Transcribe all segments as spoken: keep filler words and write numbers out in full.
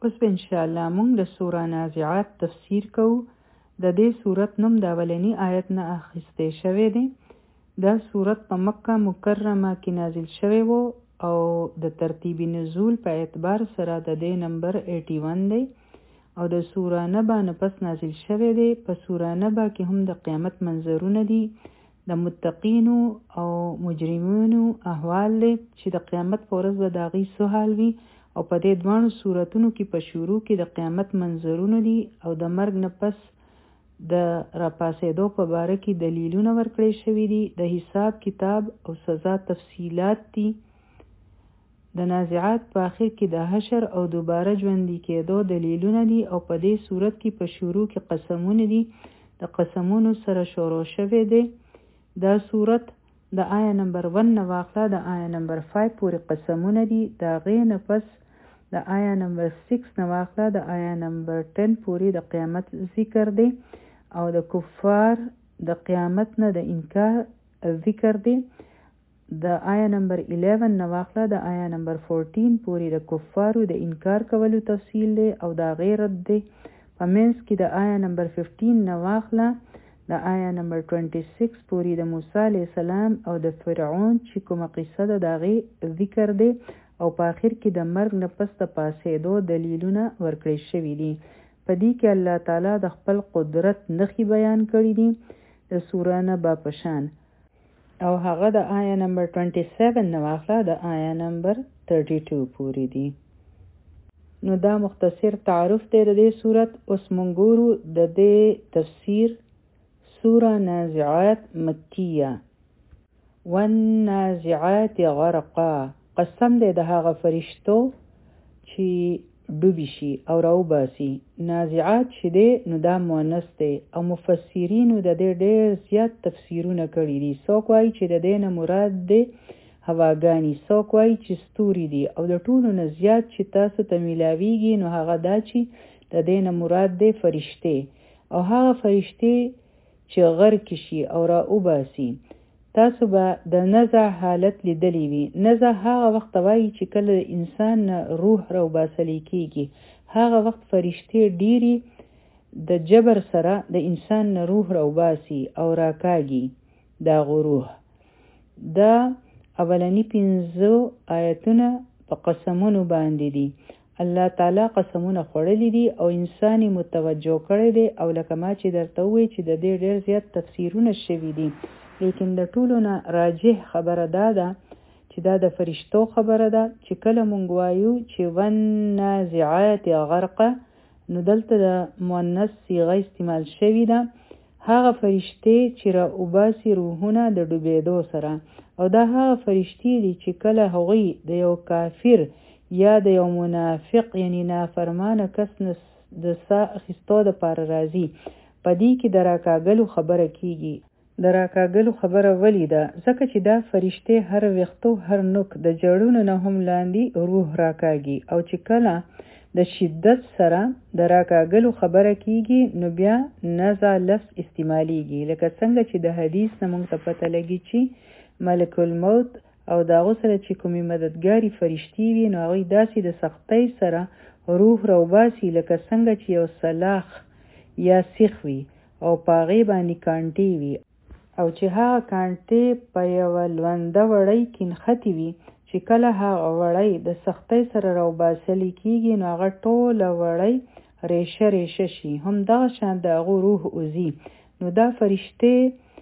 اوس به انشاءالله مونږ د سوره نازعات تفسیر کوو. د دې سورت نوم د اولنی آیت نه اخیستی شوی دی. دا سورت په مکه مکرمه کې نازل شوی و او د ترتیب نزول په اعتبار سره د دې نمبر اکاسی دی او د سوره نبا نه پس نازل شوی دی. په سوره نبا کې هم د قیامت منظرونه دي، د متقینو او مجرمینو احوال دی چې د قیامت په ورځ به د هغوی څه حال وي. او په دې دواړو سورتونو کې په شروع کې د قیامت منظرونه دي او د مرګ نه پس د راپاسېدو په باره کې دلیلونه ورکړی شوي دي. د حساب کتاب او سزا تفصیلات دي. د نازعات په آخر کې د حشر او دوباره ژوندي کېدو دلیلونه دي او په دې صورت کې په شروع کې قسمونه دي. د قسمونو سره شروع شوی دی. دا صورت د آیا نمبر ون نه واخله د آیا نمبر فایو پورې قسمونه دي. د هغې نه پس د آیا نمبر سکس نه واخله د آیا نمبر ټن پورې د قیامت ذکر دی او د کفار د قیامت نه د انکار ذکر دی. د آیا نمبر الیون نه واخله د آیا نمبر فورټین پورې د کفارو د انکار کولو تفصیل دی او د هغې رد دی. په منځ کې د آیا نمبر ففټین نه واخله د آیا نمبر ټوینټي سکس پورې د موسی علیه السلام او د فرعون چې کومه قصه ده د هغې ذکر دی او په آخر کې د مرګ نه پس د پاسېدو دلیلونه ورکړی شوي دي. په دې کې الله تعالی د خپل قدرت نښې بیان کړي دي د سوره نبا په شان او هغه د آیا نمبر ټوینټي سیون نه واخله د آیا نمبر تھرټي ټو پورې دي. نو دا مختصر تعارف دی د دې صورت. اوس مونږ ګورو د دې تفسیر. سوره نازعات مکیه. والنازعات غرقا، قسم دی د هغه فرشتو چې ډوبی شي او راوباسي. نازعات چې دی نو دا مؤنث دی او مفسرینو د دې ډېر زیات تفسیرونه کړي دي. څوک وایي چې د دې نه مراد دی هواګانې، څوک وایي چې ستوري دي او د ټولو نه زیات چې تاسو ته میلاویږي نو هغه دا چې د دې نه مراد دی فرشتې او هغه فرشتې چې غرق شي او راوباسي. تاسو به د نزع حالت لیدلی وي. نزع هغه وخت وایي چې کله د انسان نه روح راوباسلی کېږي. هغه وخت فرشتې ډېرې د جبر سره د انسان نه روح راوباسي او راکاږي د هغو روح. دا اولني پنځه آیتونه په قسمونو باندې دي. الله تعالی قسمونه خوړلی دي او انساني متوجه کړی دی او لکه ما چې درته ووایي چې د دې ډېر زیات تفسیرونه شوي دي، لیکن د ټولو نه راجح خبره دا ده چې دا د فرشتو خبره ده. چې کله مونږ وایو چې والنازعات غرقا نو دلته د مؤنث صیغه استعمال شوې ده. هغه فرشتې چې راوباسي روحونه د ډوبېدو سره او دا هغه فرشتې دي چې کله هغوی د یو کافر یا د یو منافق یعنی نافرمانه کس د ساه اخیستو دپاره راځي. په دې کې د راکاږلو خبره کیږي. د راکاږلو خبره ولې ده؟ ځکه چې دا فرشتې هر وختو هر نوک د جړونو نه هم لاندې روح راکاږي او چې کله د شدت سره د راکاږلو خبره کیږي نو بیا نزع لفظ استعمالیږي. لکه څنګه چې د حدیث نه موږ ته پته لګي چې ملک الموت او د هغو سره چې کومې مددګاري فرشتې وي نو هغوی داسې د سختۍ سره روح راوباسي لکه څنګه چې یو سلاخ یا سیخ وي او په هغې باندې کانټې وي او چې هغه کانټې په یوه لونده وړۍ کې نښتې وي چې کله هغه وړۍ د سختۍ سره راوباسلی کېږي نو هغه ټوله وړۍ ریشه ریشه شي. همدغه شان د هغو روح وځي. نو دا فرشتې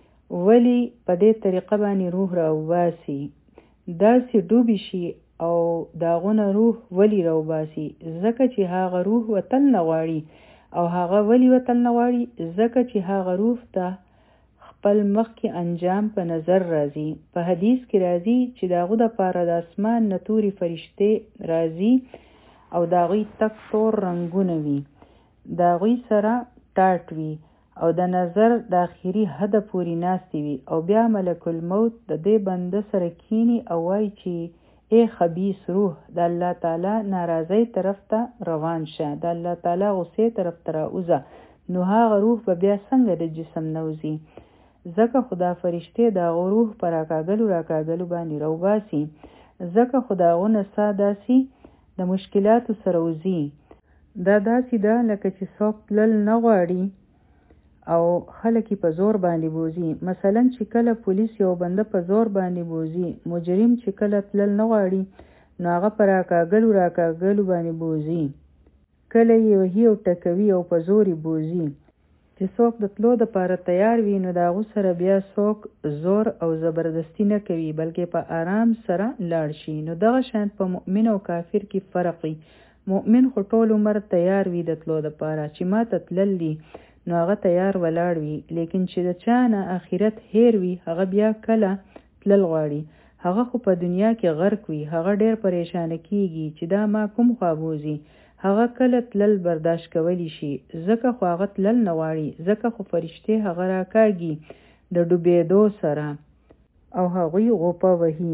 ولې په دې طریقه باندې روح راوباسي؟ داسې ډوبې شي او د هغو نه روح ولې راوباسي؟ ځکه چې هغه روح وتل نه غواړي. او هغه ولې وتل نه غواړي؟ ځکه چې هغه روح ته خپل مخکې انجام په نظر راځي. په حدیث کې راځي چې د هغو دپاره د اسمان نه تورې فرشتې راځي او د هغوی تک تور رنګونه وي، د هغوی سره ټاټ وي او د نظر د آخري حده پورې ناستې وي او بیا ملک الموت د دې بنده سره کینی او وایي چې ای خبیث روح د الله تعالی ناراضۍ طرف ته روان شه، د الله تعالی غصې طرف ته راوځه. نو هغه روح به بیا څنګه د جسم نه وځي؟ ځکه خدا فرشتې د هغو روح په راکاږلو راکاږلو باندې راوباسي. ځکه خو د هغو نڅا داسې د مشکلاتو سره وځي دا داسې ده لکه چې څوک تلل نه غواړي او خلک یې په زور باندې بوزي. مثلا چې کله پولیس یو بنده په زور باندې بوزي، مجرم چې کله تلل نه غواړي نو هغه په راکاږلو راکاږلو باندې بوزي، کله یې وهي او ټکوي او په زور یې بوزي. چې څوک د تلو دپاره تیار وي نو د هغو سره بیا څوک زور او زبردستي نه کوي بلکې په آرام سره لاړ شي. نو دغه شان په مؤمن او کافر کې فرق وي. مؤمن خو ټول عمر تیار وي د تلو دپاره چې ما ته تلل دي نو هغه تیار ولاړ وي، لیکن چې د چا نه آخرت هیر وي هغه بیا کله تلل غواړي. هغه خو په دنیا کې غرق وي، هغه ډیر پریشانه کیږي چې دا ما کوم خوا بوزي. هغه کله تلل برداشت کولی شي، ځکه خو هغه تلل نه غواړي، ځکه خو فرشتې هغه راکاږي د ډوبېدو سره او هغوی غوپه وهي.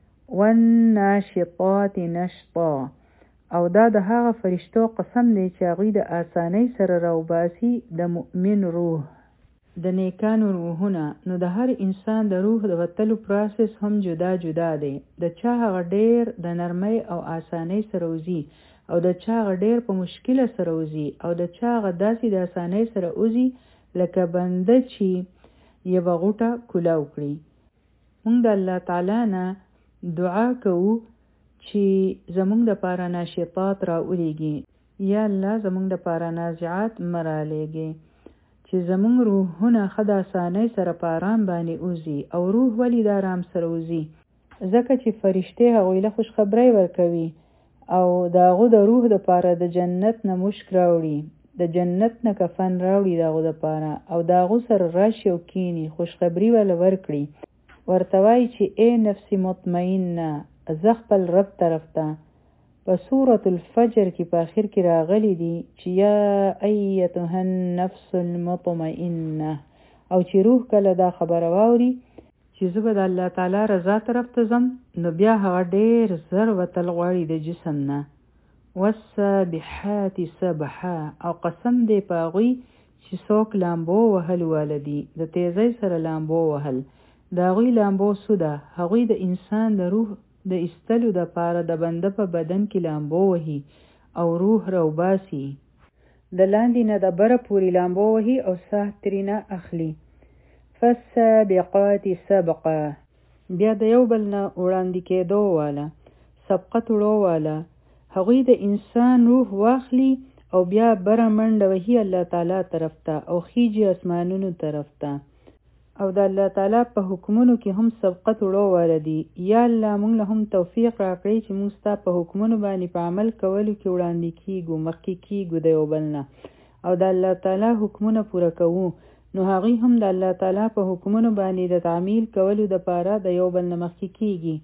والناشطات نشطا، او دا د هغه فرشتو قسم دی چې هغوی د آسانۍ سره راوباسي د مؤمن روح، د نیکانو روحونه. نو د هر انسان د روح د وتلو پروسس هم جدا جدا دی. د چا هغه ډیر د نرمۍ او آسانۍ سره وځي او د چا هغه ډیر په مشکله سره وځي او د چا هغه داسې د آسانۍ سره وځي لکه بنده چې یوه غوټه کولاو کړي. موږ د الله تعالی نه دعا کوو چې زمونږ د پاره ناشطات را ولیږي. یا الله زمونږ د پاره نازعات مرا لېږي چې زمونږ روحونه ښه د آسانۍ سره په آرام باندې وځي. او روح ولې د آرام سره وځي؟ ځکه چې فرشتې هغوی له خوشخبرۍ ورکوي او د هغو د روح د پاره د جنت نه مشک راوړي، د جنت نه کفن راوړي د هغو د پاره او د هغو سره راشي او کینی خوشخبري ولا ورکړي، ورته وایي چې ای نفس مطمئنه زه خپل رب طرف ته. په سورة الفجر کې په آخر کې راغلی دي چې یا ایتها النفس المطمئنه، او چې روح کله دا خبره واوري چې زه به د الله تعالی رضا طرف ته ځم نو بیا هغه ډیر زر وتل غواړي د جسم نه. والسابحات سبحا، او قسم دی په هغوی چې څوک لامبو وهل والدي، د تیزۍ سره لامبو وهل. د هغوی لامبو څه ده؟ هغوی د انسان د روح د ایستلو د پاره د بنده په بدن کې لامبو وهي او روح راوباسي، د لاندې نه د بره پورې لامبو وهي او ساه ترېنه اخلي. فالسابقات سبقا، بیا د یو بل نه وړاندې کېدو والا، سبقت وړو والا، هغوی د انسان روح واخلي او بیا بره منډه وهي الله تعالی طرف ته او خیجي اسمانونو طرف ته. او د الله تعالی په حکمونو کې هم سبقت وړو والا دي. یا الله موږ له هم توفیق راکړي چې موږ ستا په حکمونو باندې په عمل کولو کې وړاندې کیږو، مخکې کیږو د یو بل نه او د الله تعالی حکمونه پوره کوو. نو هغوی هم د الله تعالی په حکمونو باندې د تعمیل کولو د پاره د یو بل نه مخکې کیږي.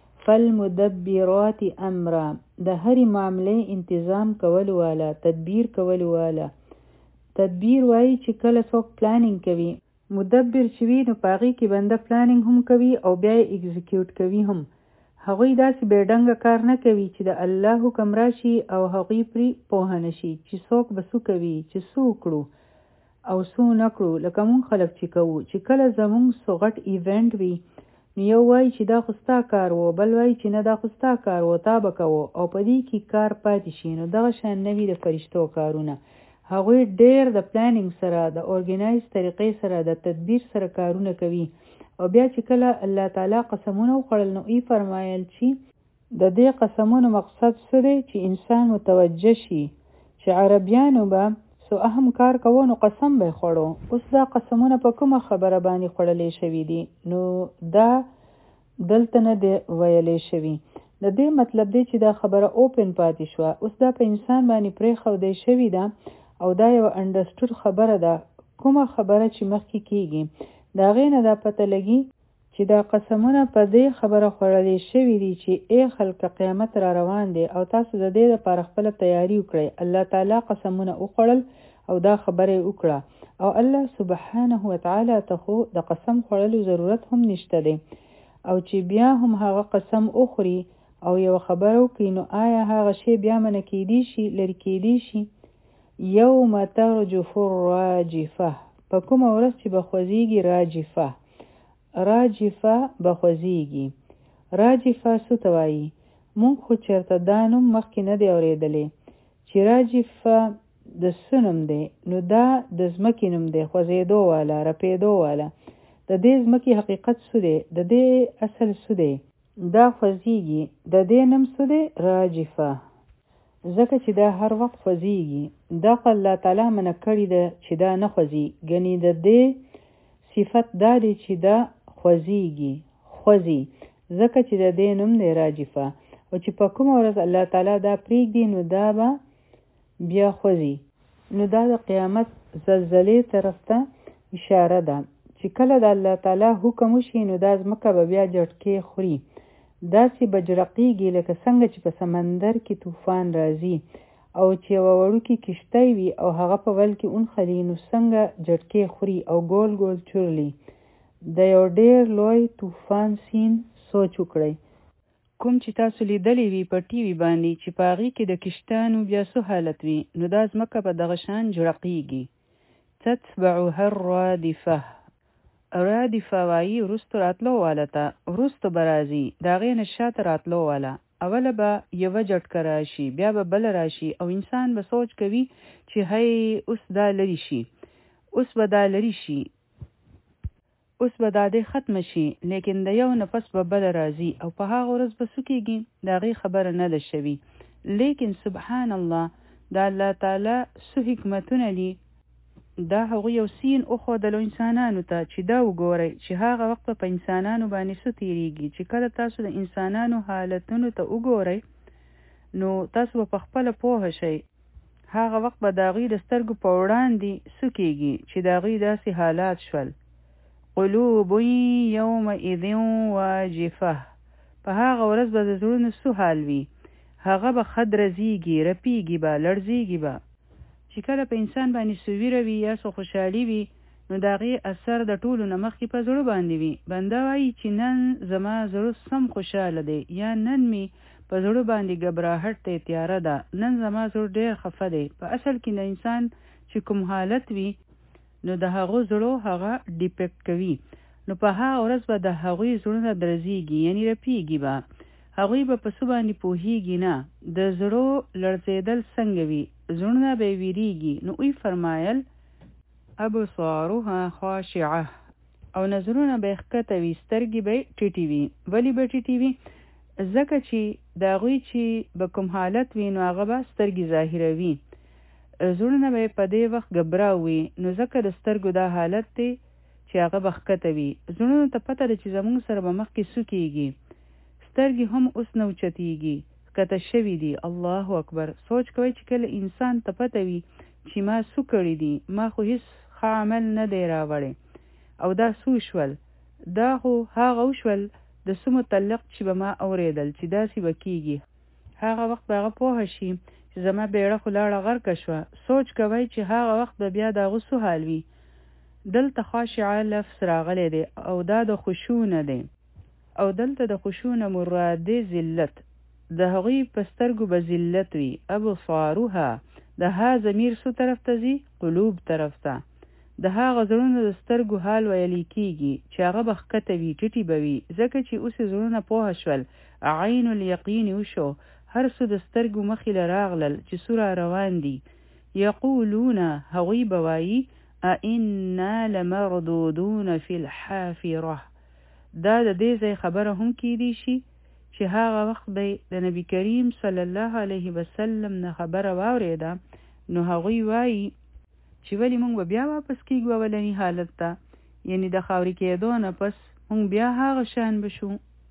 فالمدبرات امرا، د هرې معاملې انتظام کولو والا، تدبیر کولو والا. تدبیر وایي چې کله څوک پلانینګ کوي، مدبر چې وي نو په هغې کې بنده پلانینګ هم کوي او بیا یې اگزیکیوټ کوي هم. هغوی داسې بې ډنګه کار نه کوي چې د الله حکم راشي او هغوی پرې پوهه نشي چې څوک به څه کوي، چې څه وکړو او څه نه کړو. لکه مونږ خلک چې کوو چې کله زمونږ څو غټ ایونټ وي نو یو وایي چې دا خو ستا کار و، بل وایي چې نه دا خو ستا کار و، تا به کوو او په دې کې کار پاتې شي. نو دغه شان نه وي د فرشتو کارونه. هغوی ډیر د پلانینګ سره، د اورګنایز طریقې سره، د تدبیر سره کارونه کوي. او بیا چې کله الله تعالی قسمونه وخوړل نو ای فرمایل چې د دې قسمونو مقصد څه دی؟ چې انسان متوجه شي چې عربیانو به سو اهم کار کوو نو قسم به خوړو. اوس دا قسمونه په کومه خبره باندې خوړلې شوي دي؟ نو دا دلته نه دی ویلې شوي. د دې مطلب دی چې دا خبره اوپن پاتې شوه. اوس دا په انسان باندې پرېښودی شوي ده او دا یو انډرسټوډ خبره ده. کومه خبره چې مخکې کیږي د هغې نه دا پته لګي چې دا قسمونه په دې خبره خوړلې شوي دي چې ای خلکه قیامت را روان دی او تاسو د دې لپاره خپله تیاری وکړئ. الله تعالی قسمونه وخوړل او دا خبره یې وکړه او الله سبحانه وتعالی ته خو د قسم خوړلو ضرورت هم نشته دی. او چې بیا هم هغه قسم اخوري او یو خبره وکړي نو آیا هغه شی بیا منع کیدی شي، لرې کیدی شي؟ یوم ترجف الراجفه، په کومه ورځ چې به خوځېږي راجفه. راجفه به خوځېږي. راجفه څه ته وایي؟ مونږ خو چېرته دا نوم مخکې نه دی اورېدلی چې راجفه د څه نوم دی؟ نو دا د ځمکې نوم دی، خوځېدو والا، رپېدو والا. د دې ځمکې حقیقت څه دی؟ د دې اصل څه دی؟ دا خوځېږي. د دې نوم څه دی؟ راجفه. ځکه چې دا هر وخت خوځېږي. دا خو الله تعالی منع کړې ده چې دا نه خوځي. ګنې د دې صفت دا دی چې دا خوځېږي، خوځي. ځکه چې د دې نوم دی راجفه. او چې په کومه ورځ الله تعالی دا پرېږدي نو دا به بیا خوځي. نو دا د قیامت زلزلې طرف ته اشاره ده چې کله د الله تعالی حکم وشي نو دا ځمکه به بیا جټکې خوري. داسې به جرقېږي لکه څنګه چې په سمندر کې طوفان راځي او چې یوه وړوکې کشتۍ وي او هغه په ول کې اونخلي نو څنګه جټکې خوري او ګول ګول چورلي. د یو ډېر لوی طوفان سین سوچ وکړئ، کوم چې تاسو لیدلی وي په ټي وي باندې چې په هغې کې د کشتانو بیا څه حالت وي، نو دا ځمکه په دغه شان جړقېږي. تتبعها الرادفه. رادفه وایي وروستو راتلو واله ته، وروستو به راځي، د هغې نه شاته راتلو واله. اوله به یوه جټکه راشي، بیا به بله راشي او انسان به سوچ کوي چې هی اوس دا لرې شي، اوس به دا لرې شي، اوس به دا دی ختمه شي. لیکن د یو نفس به بله راځي او په هغه ورځ به څه کېږي؟ د هغې خبره نه ده شوي. لیکن سبحان الله د الله تعالی څه حکمتونه دي. دا هغوی یو سین وښودلو انسانانو ته چې دا وګورئ چې هغه وخت په انسانانو باندې څه تېرېږي. چې کله تاسو د انسانانو حالتونو ته وګورئ نو تاسو به په خپله پوهه شئ. هغه وخت به د هغوی د سترګو په وړاندې څه کېږي چې د هغوی داسې حالات شول. قلوب یومئذ واجفه. په هغه ورځ به د زړونو څه حال وي؟ هغه به خدرزېږي، رپېږي به، لړزېږي به. چې کله په انسان باندې څه ویره وي یا څه خوشحالي وي نو د هغې اثر د ټولو نه مخکې په زړه باندې وي. بنده وایي چې نن زما زړه سم خوشحاله دی، یا نن مې په زړه باندې ګبراهټ دی، تیاره ده، نن زما زړه ډېر خفه دی. په اصل کې د انسان چې کوم حالت وي نو د هغو زړو هغه ډیپیکټ کوي. نو په هغه ورځ به د هغوی زړونه درزېږي، یعنې رپېږي به. هغوی به په څه باندې پوهېږي نه. د زړو لړزېدل څنګه وي؟ زړونه به یې ویریږي. نو وی فرمایل ابصارها خاشعه. او نظرونه به یې ښکته وي، سترګې به یې ټیټې وي. ولې به ټیټې وي؟ ځکه چې د هغوی چې به کوم حالت وي نو هغه به سترګې ظاهروي. زړونه به یې په دې وخت ګبرا وي. نو ځکه د سترګو دا حالت دی چې هغه به ښکته وي. زړونو ته پته ده چې زموږ سره به مخکې څه کېږي. سترګې هم اوس نه اوچتېږي، ښکته شوي دي. الله اکبر. سوچ کوئ چې کله انسان ته پته وي چې ما څه کړي دي، ما خو هېڅ ښه عمل نه دی راوړی او دا څه وشول، دا خو هغه وشول د څه متعلق چې به ما اورېدل چې داسې به کېږي. هغه وخت به هغه پوه شي چې زما بیړه خو لاړه غرقه شوه. سوچ کوئ چې هغه وخت به بیا د هغه څه حال وي. دلته خاشعه لفظ راغلی دی او دا د خشوع نه دی، او دلته د خشوع نه مراد دی ذلت. د هغوی په سترګو به ذلت وي. ابصارها د ها ضمیر څه طرف ته ځي؟ قلوب طرف ته. د هغه زړونو د سترګو حال ویلی کېږي چې هغه به ښکته وي، ټیټې به وي. ځکه چې اوس یې زړونه پوهه شول، عین الیقین وشو، هر څه د سترګو مخې له راغلل چې څه را روان دي. یقولون هغوی به وایي ائنا لمردودون فی الحافره. دا د دې ځای خبره هم کېدی شي چې هغه وخت به د نبی کریم صلی الله علیه وسلم نه خبره واورېده نو هغوی وایي چې ولې موږ به بیا واپس کېږو اولني حالت ته، یعنی د خاورې کېدو نه پس موږ بیا هغه شان بشو،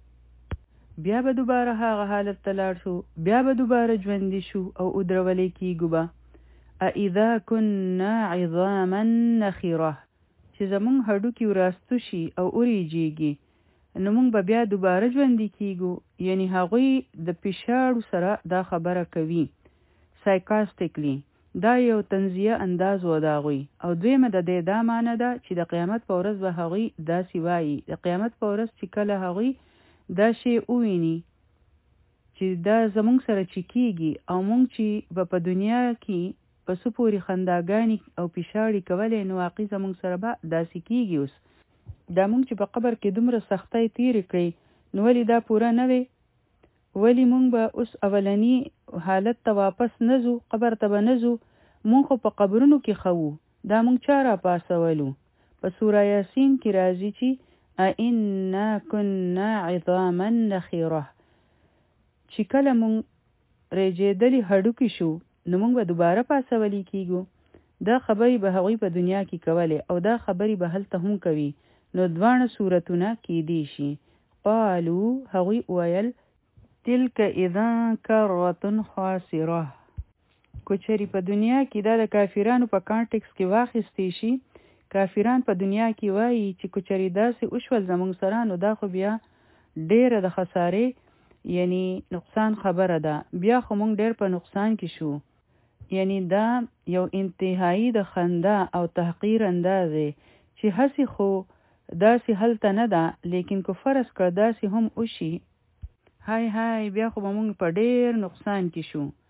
بیا به دوباره هغه حالت ته لاړ شو، بیا به دوباره ژوندي شو او ودرولې کېږو به. اذا كنا عظاما نخره. چې زمونږ هډوکي وراسته شي او وریجېږي نو موږ به بیا دوباره ژوندي کېږو. یعنی هغوی د پیشاړو سره دا خبره کوي سایکاسټیکلی. دا یو تنزیه انداز و د هغوی. او دویمه د دې دا معنی ده چې د قیامت په ورځ به هغوی داسې وایي. د قیامت په ورځ چې کله هغوی دا شی وویني چې دا زمونږ سره چې کېږي او موږ چې به په دنیا کې په څه پورې خنداګانې او پیشاړې کولی نو واقعي زمونږ سره به داسې کېږي. اوس دا موږ چې په قبر کې دومره سختۍ تېرې کړې نو ولې دا پوره نه وې؟ ولی مونږ به اوس اولنی حالت ته واپس نزو، قبر ته به نزو، مونږ خو په قبرونو کې خو دا مونږ چا را پاسولو. په سوره یاسین کې راځي چې ائنا كنا عظاما نخره، چې کله مونږ رېجېدلي هډوکي شو نو مونږ به دوباره پاسولی کیږو. دا خبرې به هغوی په دنیا کې کولې او دا خبرې به هلته هم کوي. نو دواړه صورتونه کېدی شي. قالو هغوی ویل تلک اذا کرة خاسره، کچری په دنیا کې دا د کافرانو په کانټکس کې واخیستی شي. کافران په دنیا کې وایي چې کچری داسې وشول زموږ سره نو دا خو بیا ډیره د خسارې یعنی نقصان خبره ده، بیا خو مونږ ډیر په نقصان کې شو. یعنی دا یو انتهایی د خندا او تحقیر انداز دی چې هسې خو داسې هلته نه ده، لیکن که فرض کړه داسې هم وشي، های های بیا خو به مونږ په ډیر نقصان کې شو.